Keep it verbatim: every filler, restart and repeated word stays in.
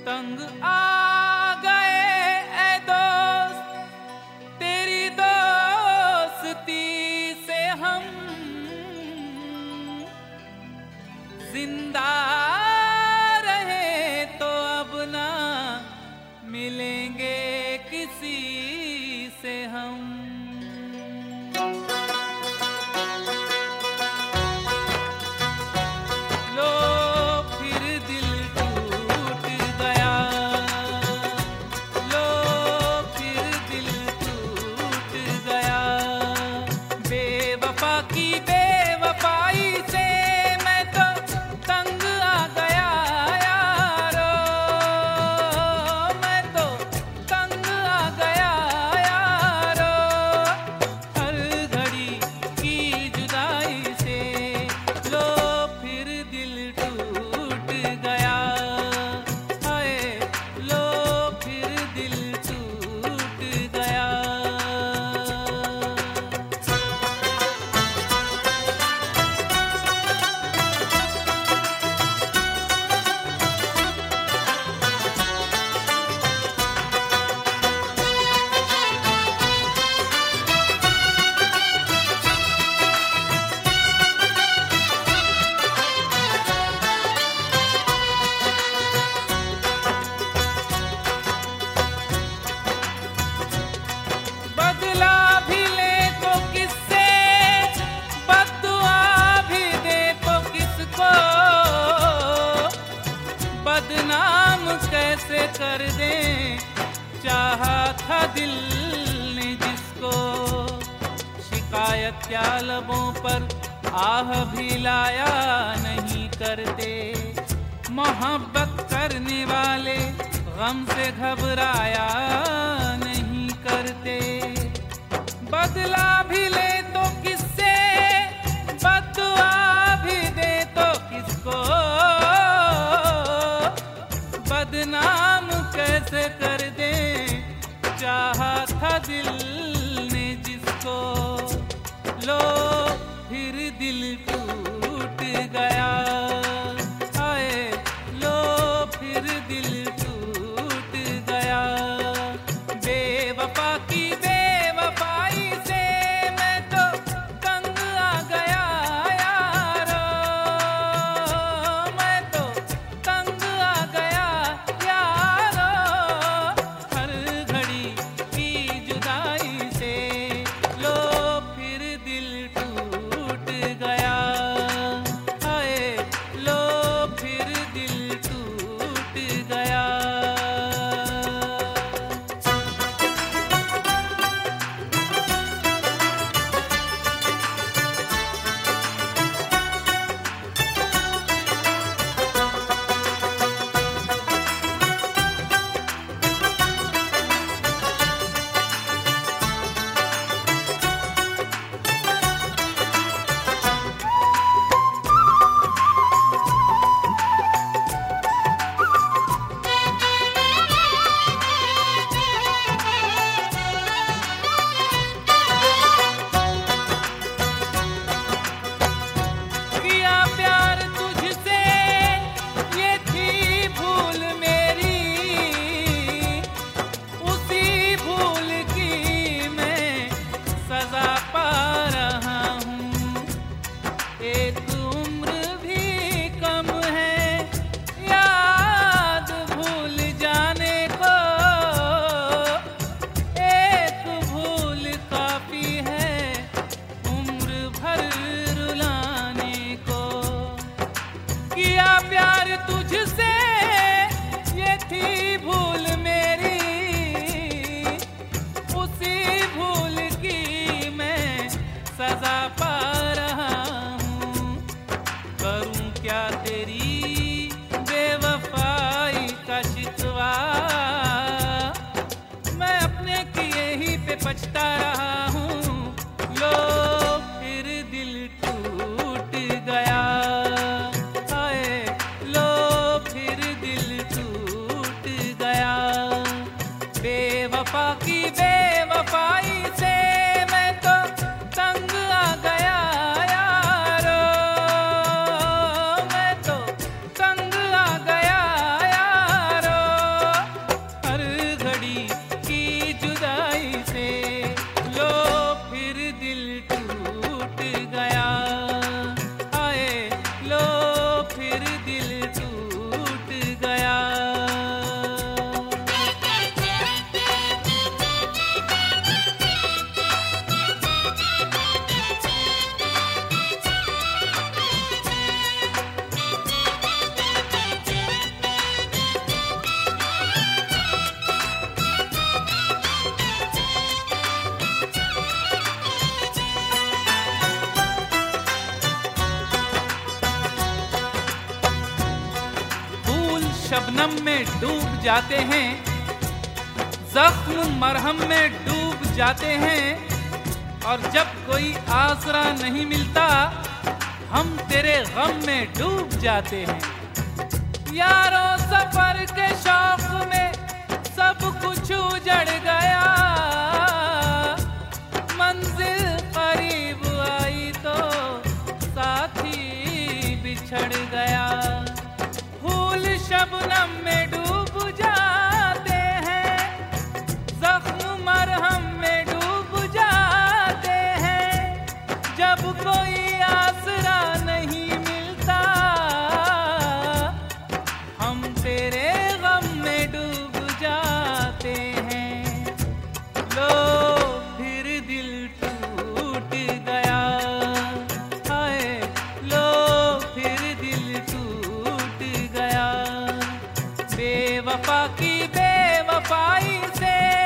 तंग आ गए ऐ दोस्त, तेरी दोस्ती से हम जिंदा रहे तो अब ना मिलेंगे किसी से हम। बदनाम कैसे कर दें चाहा था दिल ने जिसको, शिकायत क्या लबों पर आह भी लाया नहीं करते, मोहब्बत करने वाले गम से घबराया नहीं करते। बदला भी ले तो किससे, बददुआ भी दे तो किसको, बदनाम कैसे कर दे चाहा था दिल ने जिसको। लो फिर दिल टूट गया, आए लो फिर दिल टूट गया। बेवफा की बेवफाई से मैं तो तंग आ गया यारो, मैं तो तंग आ गया यारो। हर घड़ी की जुदाई से लो फिर दिल टूट गया, हाय लो फिर दिल टूट गया। किया प्यार तुझसे ये थी भूल मेरी, उसी भूल की मैं सजा पा रहा हूँ। एक उम्र भी कम है याद भूल जाने को, एक भूल काफी है उम्र भर रुलाने को। किया प्यार तुझसे ये थी भूल मेरी, उसी भूल की मैं सजा पा रहा हूँ। करूँ क्या तेरी बेवफाई का शिकवा, मैं अपने किए ही पे पछता रहा हूँ। लो फिर दिल टूट गया, हाय लो फिर दिल टूट गया। शबनम में डूब जाते हैं, जख्म मरहम में डूब जाते हैं, और जब कोई आसरा नहीं मिलता हम तेरे गम में डूब जाते हैं। यारो सफर के शौक में सब कुछ उजड़ गया, मंजिल करीब आई तो साथी बिछड़ गया। फूल शबनम में डूब जाते हैं, जख्म मरहम में डूब जाते हैं, जब कोई आसरा नहीं मिलता हम तेरे गम में डूब जाते हैं। लो फिर दिल टूट गया, हाय लो फिर दिल टूट गया। बेवफा की बेवफाई से